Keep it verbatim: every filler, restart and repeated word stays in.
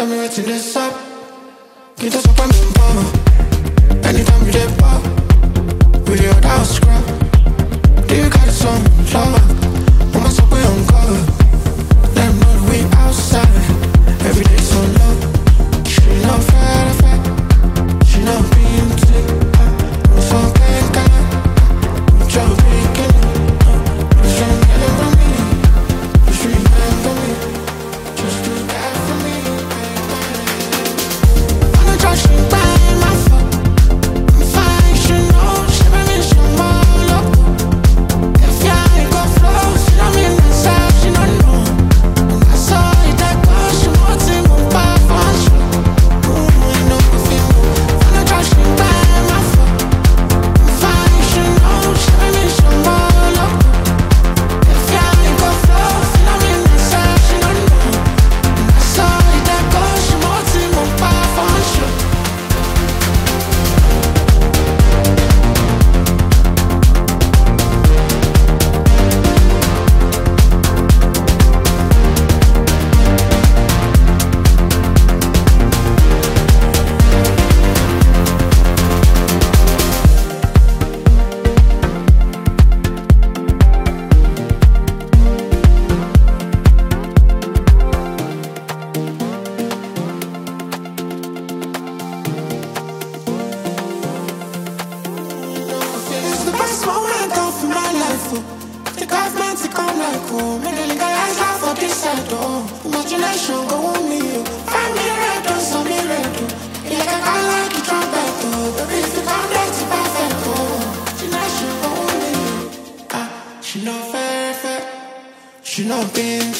tell me what's in this up. Get us up on the bar. Anytime you dip up, with your house scrub. Do you got it some love? On my subway on cover. Let them know that we outside. Every day so low. She know fat, fat. She know being sick. I'm so bad, God. I'm trouble picking up. Just remember me. Just remember me. Just do that for me. Wanna trust you by my phone. I'm fine, you know. She made me so more loco. If you ain't go flow, she don't mean myself, she don't know. And I saw it that goes, she wants to move by for sure. Ooh, I know if you move. Wanna trust you by my phone. I'm fine, you know. She made me so more loco. If you ain't go flow, she don't mean myself, she don't know. And I saw it that goes, she wants to move by for sure. It's the best moment of my life, oh. Take off man, take on like home. And then legalize life for this side, oh. Imagination go on me, oh. Find me red, oh, so me red, oh. You like a guy like you trumpet, oh. Baby, if you come back to perfect, oh. Imagination go on me, oh. Ah, she know fair, fair. She know being